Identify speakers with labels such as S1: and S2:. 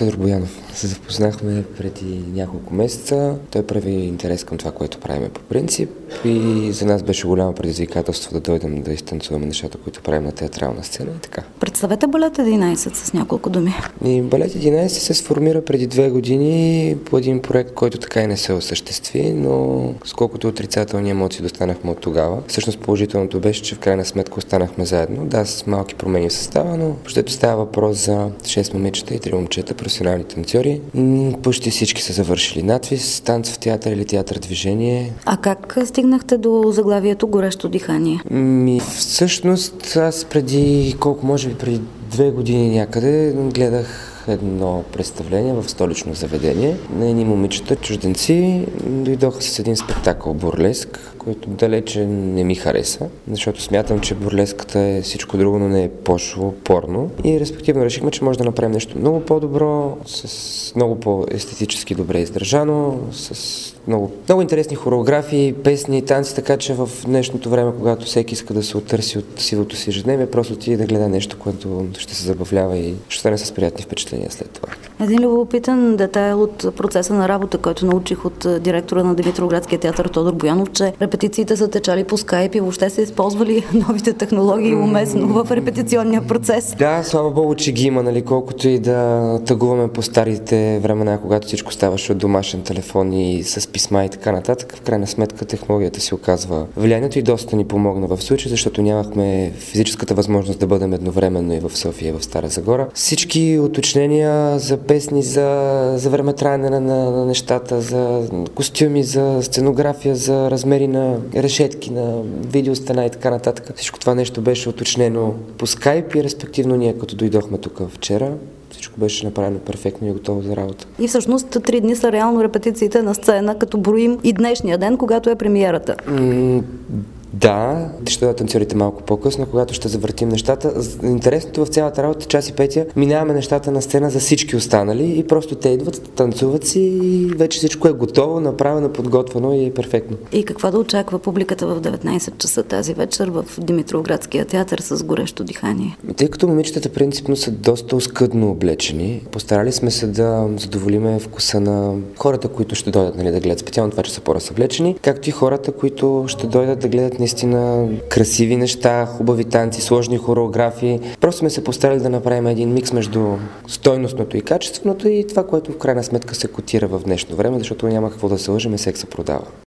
S1: Тодор Боянов. Се запознахме преди няколко месеца. Той прави интерес към това, което правим по принцип, и за нас беше голямо предизвикателство да дойдем да изтанцуваме нещата, които правим на театрална сцена и така.
S2: Представете Балет 11 с няколко думи.
S1: И Балет 11 се сформира преди 2 години по един проект, който така и не се осъществи, но сколкото отрицателни емоции достанахме от тогава. Всъщност положителното беше, че в крайна сметка останахме заедно. Да, с малки промени в състава, но почти става въпрос за 6 момичета и 3 момчета, професионални танцори. Почти всички са завършили надвис, танц в театър или театър движение.
S2: А как стигнахте до заглавието "Горещо дихание"?
S1: Всъщност аз преди 2 години някъде гледах едно представление в столично заведение на едни момичета, чужденци, дойдоха с един спектакъл бурлеск, който далече не ми хареса, защото смятам, че бурлеската е всичко друго, но не е пошло, порно. И респективно решихме, че може да направим нещо много по-добро, с много по-естетически добре издържано, с много интересни хореографии, песни, танци, така че в днешното време, когато всеки иска да се оттърси от сивото си ежедневие, просто отиде да гледа нещо, което ще се забавлява и ще стане с приятни впечатления след това.
S2: Един любопитен детайл от процеса на работа, който научих от директора на Димитровградския театър Тодор Боянов, че репетициите са течали по скайп и въобще са използвали новите технологии уместно в репетиционния процес.
S1: Да, слава Богу, че ги има, колкото и да тъгуваме по старите времена, когато всичко ставаше от домашен телефон и с писма и така нататък. В крайна сметка технологията си оказва влиянието и доста ни помогна в случая, защото нямахме физическата възможност да бъдем едновременно и в София, и в Стара Загора. Всички уточнения за песни, за времетраене на нещата, за костюми, за сценография, за размери на решетки, на видеостена и така нататък. Всичко това нещо беше уточнено по скайп и респективно ние, като дойдохме тук вчера, всичко беше направено перфектно и готово за работа.
S2: И всъщност 3 дни са реално репетициите на сцена, като броим и днешния ден, когато е премиерата.
S1: Да, ще дойдат танцорите малко по-късно, когато ще завъртим нещата. Интересното в цялата работа, час и петия, минаваме нещата на сцена за всички останали и просто те идват, танцуват си и вече всичко е готово, направено, подготвено и е перфектно.
S2: И какво да очаква публиката в 19 часа тази вечер в Димитровградския театър с "Горещо дихание"?
S1: Тъй като момичетата принципно са доста оскъдно облечени, постарали сме се да задоволиме вкуса на хората, които ще дойдат да гледат, специално това, че са по-разсъблечени, както и хората, които ще дойдат да гледат наистина красиви неща, хубави танци, сложни хореографии. Просто сме се постарали да направим един микс между стойностното и качественото и това, което в крайна сметка се котира в днешно време, защото няма какво да се лъжем, всеки се продава.